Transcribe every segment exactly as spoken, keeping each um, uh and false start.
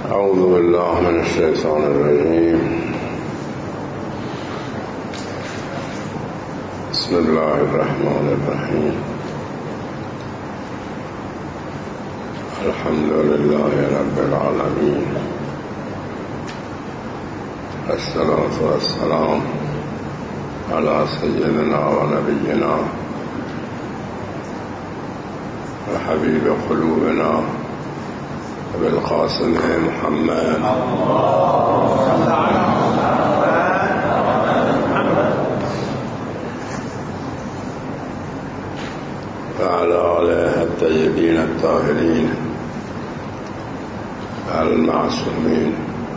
أعوذ بالله من الشيطان الرجيم. بسم الله الرحمن الرحيم. الحمد لله رب العالمين، الصلاة والسلام على سيدنا ونبينا وحبيب قلوبنا بالقاسم محمد وعلى آله الطيبين الطاهرين المعصومين،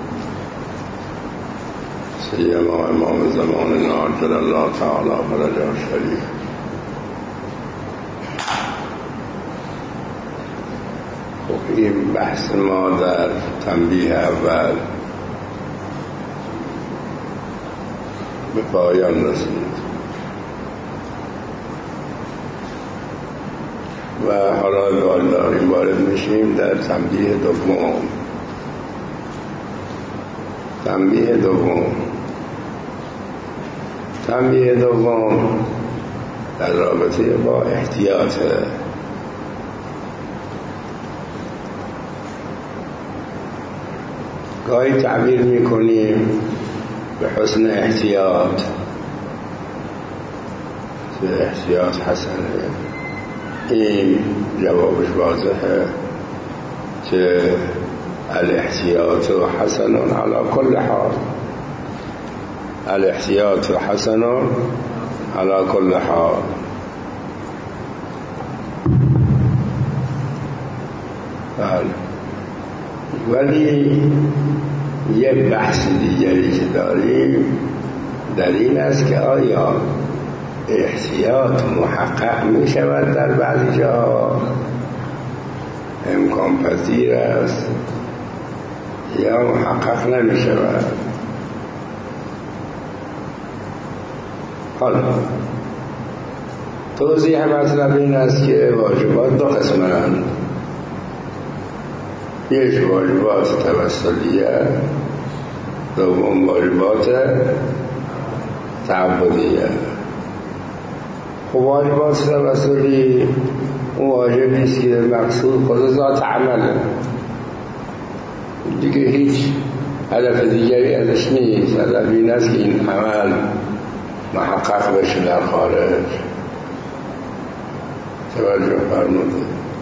سيما امام زماننا عجل الله تعالى فرجه الشريف. این بحث ما در تنبیه اول به پایان رسید و حالا داریم وارد میشیم در تنبیه دوم. تنبیه دوم تنبیه دوم در رابطه با احتیاط. گاهی تعبیر میکنیم به حسن احتیاط، که احتیاط حسنه. این جوابش واضحه که الاحتیاط حسن على كل حال. الاحتیاط حسن على كل حال. بله، ولی یک بحث دیگری که داریم در این است که آیا احتیاط محقق می شود؟ در بعضی جا امکان پذیر است یا محقق نمی شود. حالا توضیح مطلب این است که واجبات دو قسمند. یک واجبات توسلیه، دوم واجبات تعبدیه. خب واجبات توسلی اون واجبی است که مقصود خود ذات عمله دیگه، هیچ هدف دیگری ازش نیست. هدف این است که این عمل محقق بشه در خارج. توجه فرمودید.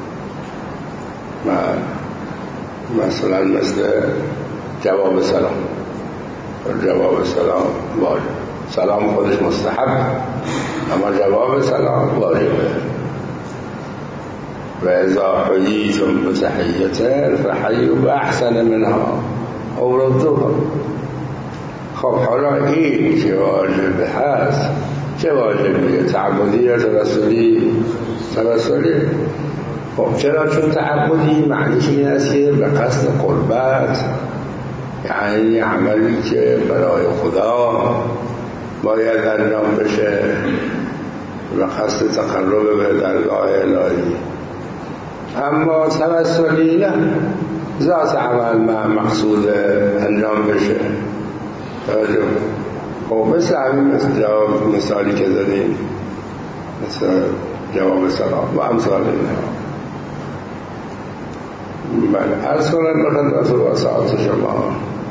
مثلا مثل جواب سلام. جواب سلام واجب، سلام خودش مستحب، اما جواب سلام واجبه. و اذا حییتم بتحیة فحیوا باحسن منها او ردوها. خب حالا این که واجب هست، چه واجبیه؟ تعبدی یا توسلی؟ توسلی. خب چرا؟ چون تعبدی معنیش این است که به قصد قربت، یعنی عملی که برای خدا باید انجام بشه به قصد تقرب به درگاه الهی. اما توسلی نه، ذات عمل مقصود انجام بشه. خب مثل همین مثل جواب مثالی که دادیم، مثل جواب سلام و امثال اینها. بله، عرض کنم بخدمت واسعات شما.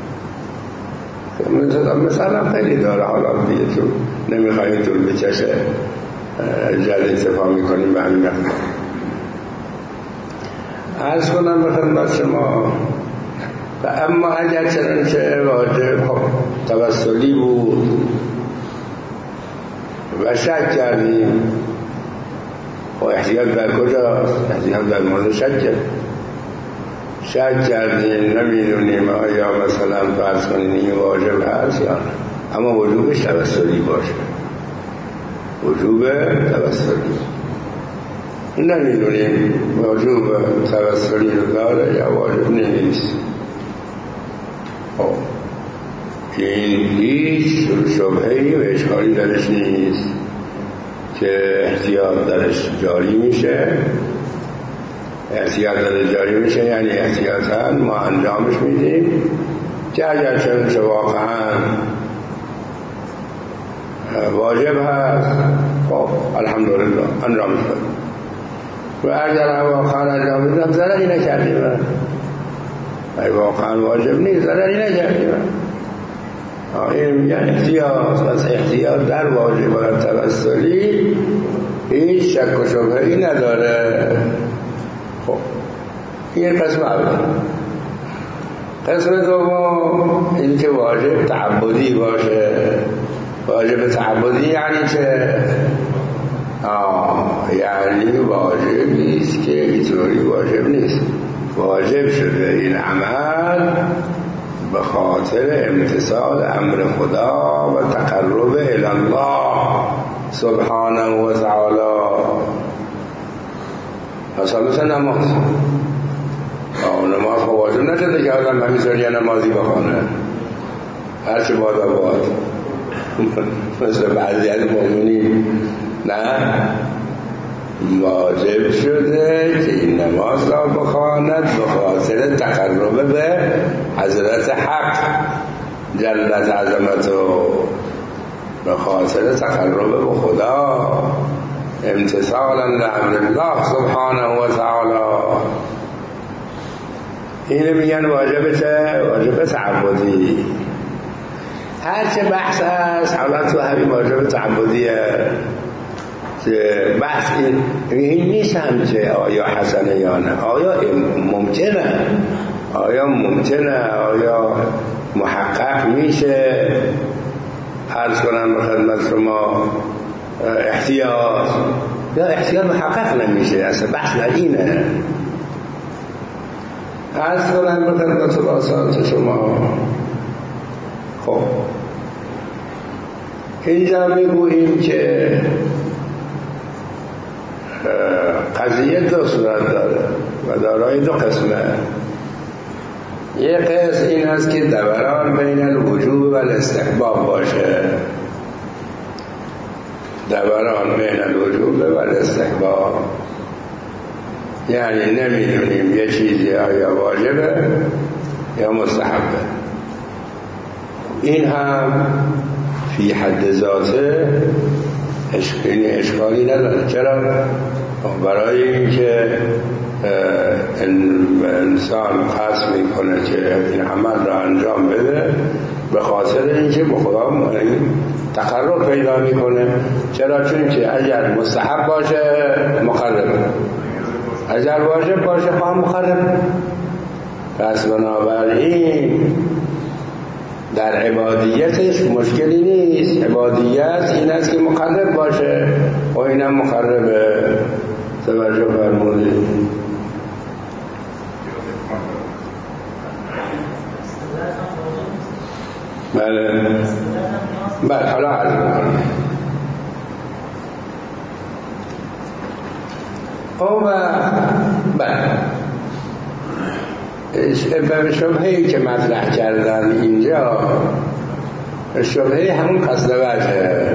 مثلا خیلی داره، حالا دیگه تو نمیخواییم طول بکشه، جد اتفاق میکنیم به همین مقدار. عرض کنم بخدمت شما. و اما اگر چنانچه واجب خب توسلی بود و شک کردیم، و احتیاط بر کجاست؟ احتیاط بر مورد شک. شک کردیم، نمیدونیم آیا مثلا فرض کنیم این واجب هست یا نه، اما وجوبش توسلی باشه. وجوب توسلی نمیدونیم وجوب توسلی رو داره یا واجب نیست. خب این هیچ شبهه‌ای و اشکالی درش نیست که احتیاط درش جاری میشه احتیاط داره جاری میشه، یعنی احتیاطاً ما انجامش میدیم که اگر چه واقعاً واجب هست خب الحمدلله انجامش بدیم و اگر واقعاً انجام میدیم ضرری نکردیم، اگر واقعاً واجب نیست ضرری نکردیم. این میگن احتیاط. از احتیاط در واجبات توسلی هیچ شک و شبهه‌ای نداره. خب این قسم اول. قسم دوم این که واجب تعبدی باشه. واجب تعبدی یعنی چه؟ آه یعنی واجبی است که اینطوری واجب نیست، واجب شده این عمل به خاطر امتثال امر خدا و تقرب الی الله سبحانه و تعالی. مثلا نماز، نماز واجب نشده که آدم همیشه یه نمازی بخونه هرچی بادا باد مثل بعضی از مومنین، نه، واجب شده که این نماز را بخواند به خاطر تقرب به حضرت حق جلت عظمته، به خاطر تقرب به خدا، امتثالا لامر الله سبحانه و تعالی. اینو میگن واجب چه؟ واجب تعبدی. هرچه بحث هست حالا تو همین واجب تعبدیه که بحث این, این نیست هم که آیا حسنه یا نه، آیا ممکنه، آیا ممکنه، آیا محقق میشه. عرض کنم به خدمت شما احتیاط یا احتیاط محقق نمیشه، اصلا بحث در اینه. عرض کنم به خدمت باسات شما. خب اینجا میگوییم که قضیه دو صورت داره و دارای دو قسمه. یک قسم این است که دوران بین الوجوب و الاستحباب باشه، دوران بین الوجوب و الاستحباب، یعنی نمیدونیم یه چیزی آیا واجبه یا مستحبه. این هم فی حد ذاته این اشکالی نداره. چرا؟ برای اینکه انسان قصد میکنه که این عمل را انجام بده به خاطر اینکه به خدا تقرب پیدا میکنه. چرا؟ چون که اگر مستحب باشه مقرب، اگر واجب باشه خواهم مقرب. پس بنابراین در عبادیتش مشکلی نیست. عبادیت این است که مقرب باشه و اینم مقربه. توجه فرمودید. بله بله حالا عرض می‌کنم. او و بله به شبهه‌ای که مطرح کردن اینجا، شبهه همون قصد وجه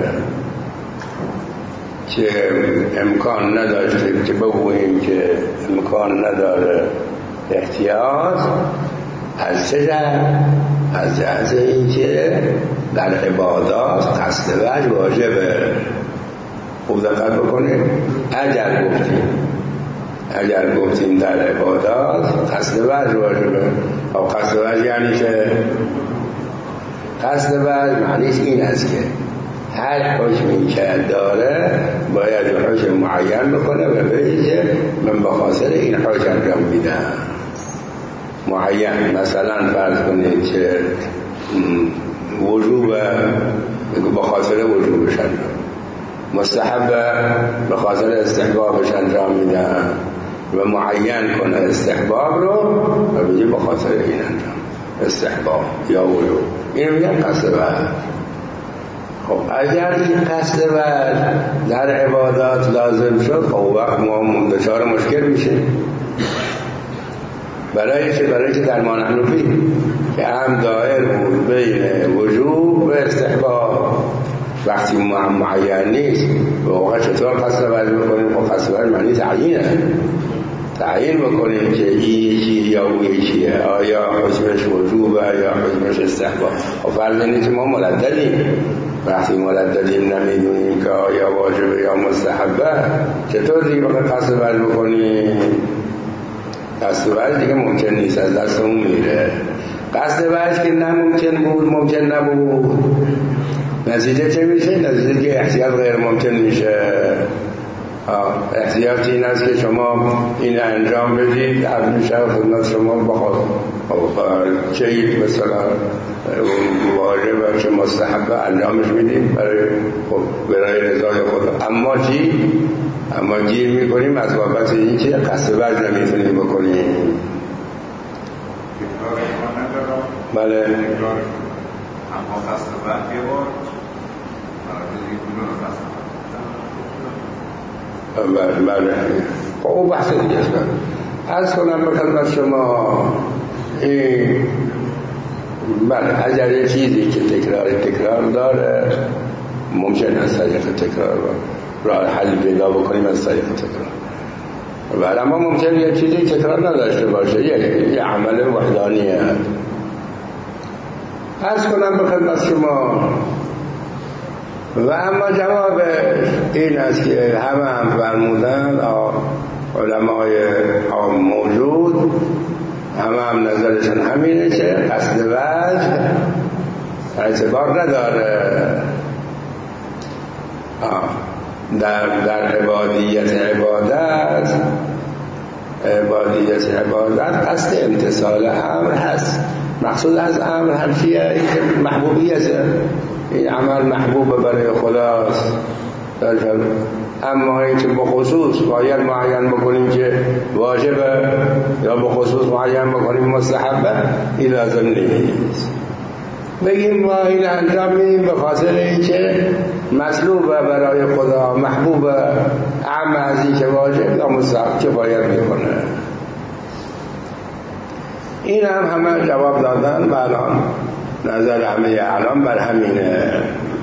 که امکان نداشته که بگوییم که امکان نداره احتیاط. از چه جهت؟ از جهت اینکه در عبادات قصد وجه واجبه. خوب دقت بکنید. اگر گفتیم اگر گفتیم در عبادات قصد وجه واجبه، او قصد وجه یعنی که قصد وجه معنیش این است که هر حکمی که داره باید حکم معین بکنه و بگه که من به خاطر این حکم انجام میدم. معین مثلا فرض کنید که وجوب به خاطر وجوبش انجام، مستحب به خاطر استحبابش انجام میدم و معین کنه استحباب رو و بگه به خاطر این انجام استحباب یا وجوب. این میگن قصد وجه. خب اگر این قصد وجه در عبادات لازم شد، خب وقت ما دچار مشکل میشه. برای چه؟ برای که در ما نحن فیه که هم دائر بود بین وجوب و استحباب. وقتی ما معین نیست به واقع چطور قصد وجه بکنیم؟ خب قصد وجه معنی تعیینه، تعیین بکنیم که این یکی یا اون یکیه، آیا حکمش وجوبه یا حکمش استحباب. خب فرض اینه که ما مرددیم، وقتی مرددیم نمیدونیم که آیا واجبه یا مستحبه، چطور دیگه بخواه قصد بر بکنیم؟ قصد بر دیگه ممکن نیست، از دستمون میره. قصد بر که نه ممکن بود ممکن نبود، نتیجه چه میشه؟ نتیجه که احتیاط غیر ممکن میشه. احتیاط این است که شما این انجام بدید، عرض میشه خدمت شما بخواد چه اید مثلا واجب چه مستحبه انجامش میدیم برای خب برای رضای خدا، اما چی؟ اما گیر میکنیم از بابت این که قصد بر نمیتونیم بکنیم. بله اما قصد بر یه بار بله. خب اون بحث دیگه است. عرض کنم به خدمت شما این بله اگر یه چیزی که تکرار تکرار داره ممکن است طریق تکرار راه حل پیدا بکنیم از طریق تکرار، بله اما ممکن یه چیزی تکرار نداشته باشه، یه, یه عمل وحدانیه. عرض کنم به خدمت شما و اما جواب این است که همه هم فرمودن علمای موجود همه هم نظرشون همینه که قصد وجه اعتبار نداره در, در عبادیت عبادت عبادیت عبادت قصد امتثال امر هست. مقصود از امر هم چیه؟ محبوبیته، این عمل محبوب برای خداست. اما این که بخصوص باید معین بکنیم که واجبه یا بخصوص معین بکنیم مستحبه، این لازم نیست. بگیم ما این انجام میدیم به خاطر این که مطلوبه برای خدا، محبوبه، اعم از این که واجب یا مستحب که باید میکنه. این هم همه جواب دادن و الان نظر همه اعلام بر همینه.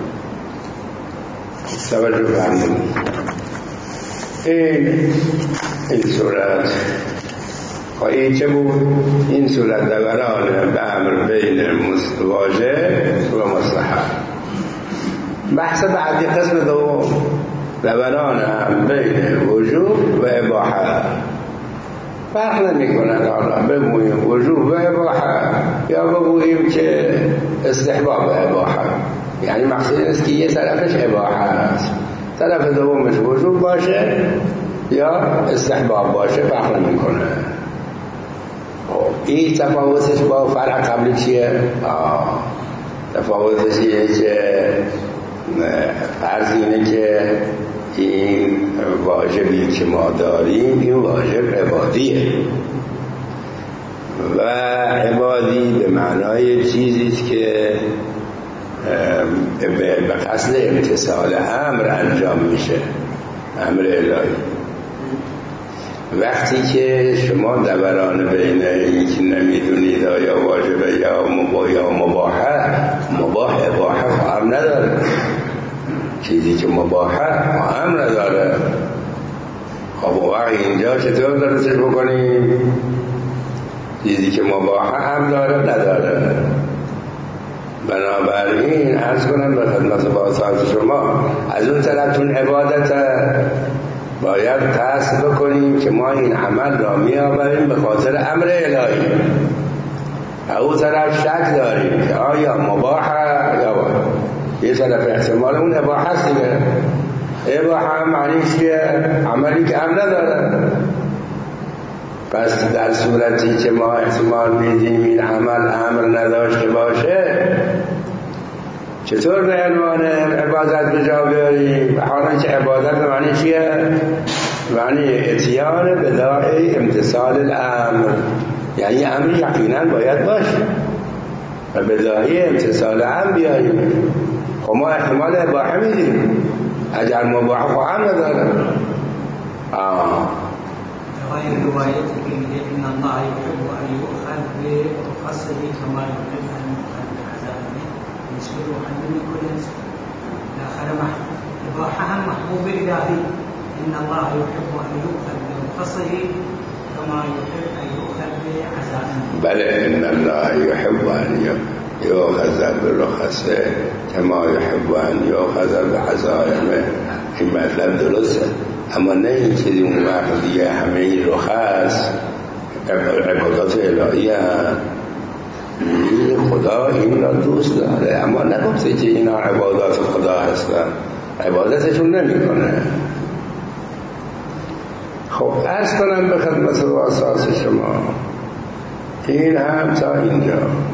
توجه فرمودید. این این صورت خواهی چه بود؟ این صورت دوران به امر بین واجب و مستحب. بحث بعدی قسم دوم دوران بین وجوب و اباحه. فرق نمی کنند حالا بگوییم وجوب و اباحه یا بگوییم که استحباب و اباحه، یعنی مقصود است که یه طرفش اباحه است، طرف دومش وجوب باشه یا استحباب باشه، فرق نمی کنه. این تفاوتش با فرع قبلی چیه؟ آه. تفاوتش اینه که فرض اینه که این واجبی که ما داریم این واجب عبادیه و عبادی به معنای چیزیست که به قصد امتثال امر انجام میشه، امر الهی. وقتی که شما دوران بین اینکه نمیدونید آیا واجبه یا مباح یا مباحه، مباح اباحه فهم نداره، چیزی که مباحه فهم نداره. خب وقتی اینجا چطور درستش بکنیم؟ چیزی که مباحه هم داره نداره. بنابراین عرض کنم به خدمت بازخواست شما از اون طرفتون عبادت باید قصد بکنیم که ما این عمل را می آوریم به خاطر امر الهی. او طرف شک داریم که آیا مباحه یا یه طرف احتمال اون اباحه است دیگه. اباحه معنیش که عملی که امر نداره. پس در صورتی که ما احتمال میدیم این عمل امر نداشته باشه، چطور به عنوان عبادت به جا بیاریم؟ حالا که عبادت به معنی چیه؟ معنی اتیان به داعی امتثال الامر، یعنی امر یقینا باید باشه و به داعی امتثال امر بیاریم. خب ما احتمال اباحه میدیم، اگر مباح خواهم نداره. آه غير روايته إن الله يحب أن يؤخذ بقصده كما يحب أن يؤخذ بعذابه يسبر عن كل آخر إباحة محبوب إلهي. إن الله يحب أن يؤخذ بقصده كما يحب أن يؤخذ بعزائمه. بل إن الله يحب أن يؤخذ بالرخصه كما يحب أن يؤخذ بعزائمه. این مطلب درسته، اما نه این چیزی اون وقت دیگه همه این رخص عبادات الهی هست. خدا این را دوست داره، اما نگفته که اینا عبادات خدا هستن، عبادتشون نمی کنه. خب عرض کنم به خدمت و اساس شما این هم تا اینجا.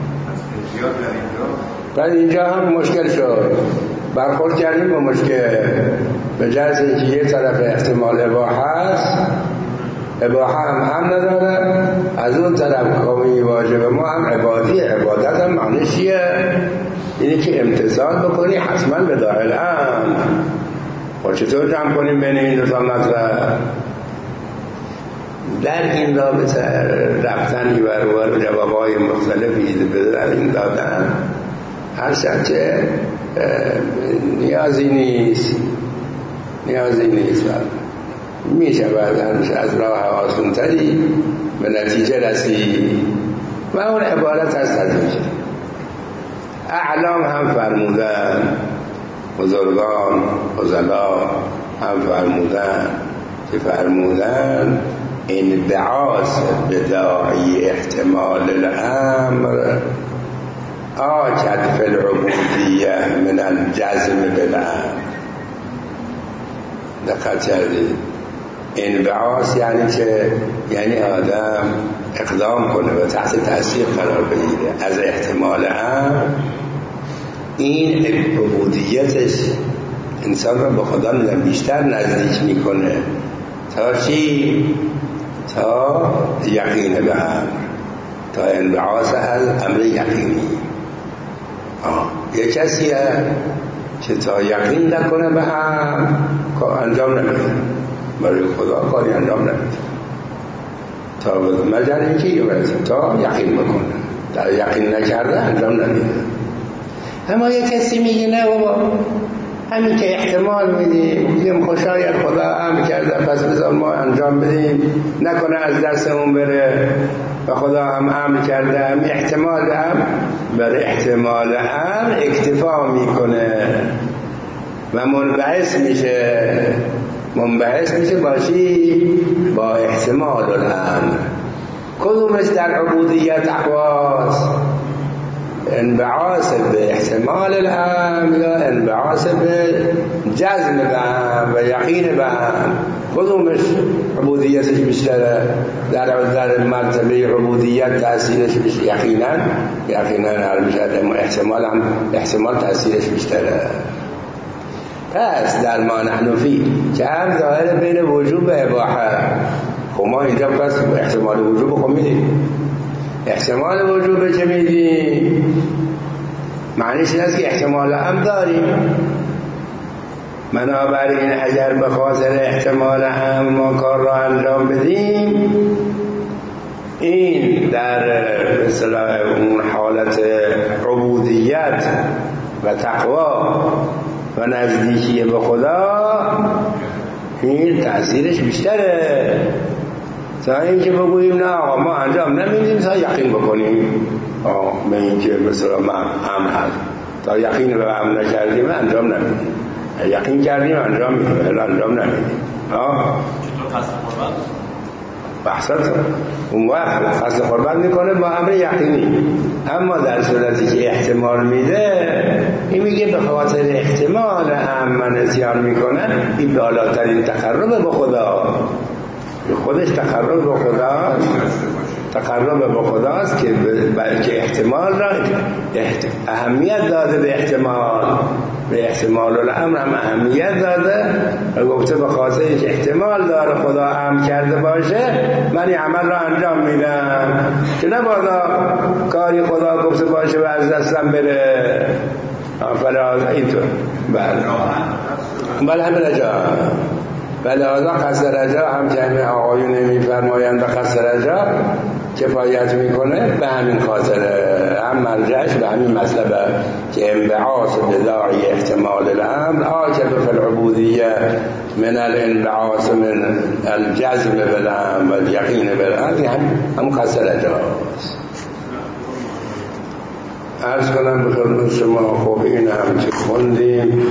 بعد اینجا هم مشکل شد، برخورد کردیم با مشکل. به جهت اینکه یه طرف احتمال اباحه هست، اباحه هم هم نداره، از اون طرف کامی واجب ما هم عبادی. عبادت هم معنی چیه؟ اینی که امتثال بکنی حتما به داعی الامر. و چطور جمع کنیم بین این دو تا مطلب؟ در این رابطه رفتنی برابر جوابهای مختلفی در این دادن هرچند که نیازی نیست نیازی نیست میشه بعدنش از راه آسونتری به نتیجه رسید و اون عبارت از نتیجه. اعلام هم فرمودن، بزرگان فضلا هم فرمودن که فرمودن انبعاث بداعی احتمال الامر آکد فی العبودیه من الجزم بالامر. دقت کردید؟ انبعاث یعنی که یعنی آدم اقدام کنه و تحت تاثیر قرار بگیره از احتمال امر. این عبودیتش انسان را به خدا بیشتر نزدیک میکنه تا چی؟ تا یقین به امر، تا انبعاث از امر یقینی. آه. یه کسی هست که تا یقین نکنه به امر کار انجام نمیده، برای خدا کاری انجام نمیده، تا مجرد اینکه برسه تا یقین بکنه، تا یقین نکرده انجام نمیده. اما یه کسی میگه نه بابا همین که احتمال میدیم، میگیم خوشاید خدا امر کرده پس بذار ما انجام بدیم، نکنه از دستمون بره و خدا هم امر کرده، هم احتمال هم بر احتمال امر اکتفا میکنه و منبعث میشه منبعث میشه باشی با احتمال الامر. کدومش در عبودیت احواس؟ انبعاث به احتمال الامر یا انبعاث به جزم به امر و یقین به امر؟ کدومش عبودیتش بیشتره؟ در در مرتبه عبودیت تأثیرش بیشتره؟ یقینا یقینا هر بیشتره، احتمال هم احتمال تأثیرش بیشتره. پس در ما نحن فی که هم ظاهر بین وجوب و اباحه. خب ما اینجا پس احتمال وجوب خب میدیم، احتمال وجوب چه میدیم؟ معنیش این است که احتمال هم داریم. بنابراین اگر به خاطر احتمال هم ما کار را انجام بدیم، این در اصطلاح اون حالت عبودیت و تقوا و نزدیکی به خدا این تأثیرش بیشتره تا اینکه بگوییم نه آقا ما انجام نمیدیم تا یقین بکنیم. آه به اینکه مثلا ما هم هست تا یقین به هم نکردیم انجام نمیدیم، یقین کردیم انجام میدیم، انجام نمیدیم. آه بحثت اون وقت فصل قربت میکنه با امر یقینی. اما در صورتی که احتمال میده، این میگه به خاطر احتمال هم من اتیان میکنه، این بالاترین تقرب به خدا، خودش تقرب به خدا تقرب به خداست که بلکه احتمال را اهمیت داده به احتمال به احتمال الامر هم اهمیت داده و گفته به خاطر که احتمال داره خدا امر کرده باشه من این عمل را انجام میدم، که نبادا کاری خدا گفته باشه و از دستم بره. فلحاظ اینطور بله بله همه رجا بله آزا قصد رجا هم جمعی آقایون میفرمایند و قصد رجا کفایت میکنه به همین خاطر، هم مرجعش به همین مطلبه که انبعاث بداعی احتمال الامر آکد فی العبود العبودية من الانبعاث من الجزم بالأمر واليقين بالأمر يعني هم قصر جواز. عرض کنم به خدمت شما خب این هم که خوندیم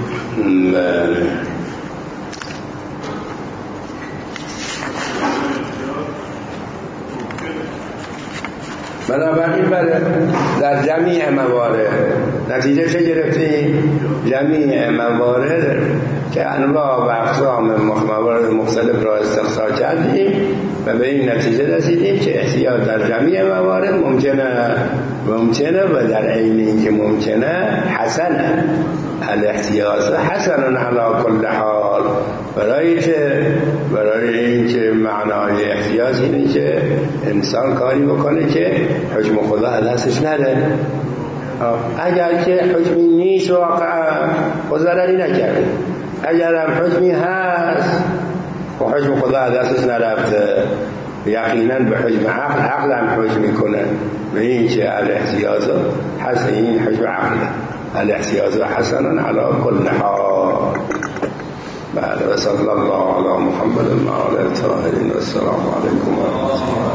بنابراین در جمیع موارد نتیجه چه گرفتیم؟ جمیع موارد که انواع و اقسام موارد مختلف را استقصا کردیم و به این نتیجه رسیدیم که احتیاط در جمیع موارد ممکنه ممکنه و در عین اینکه ممکنه حسنه. الاحتیاط حسن علی کل حال. برای که برای اینکه معنای احتیاط اینه که انسان کاری بکنه که حکم خدا از دستش نره. اگر که حکمی نیست واقعا خود ضرری نکرده، اگر هم حکمی هست و حکم خدا از دستش نرفته یقینا به حکم عقل عقل هم حکم میکنه و این که الاحتیاط حسن این حکم عقل الاحتیاط حسنا علی کل حال. بعد و صلی الله علی محمد و علی الطاهرین و السلام علیکم و رحمت الله.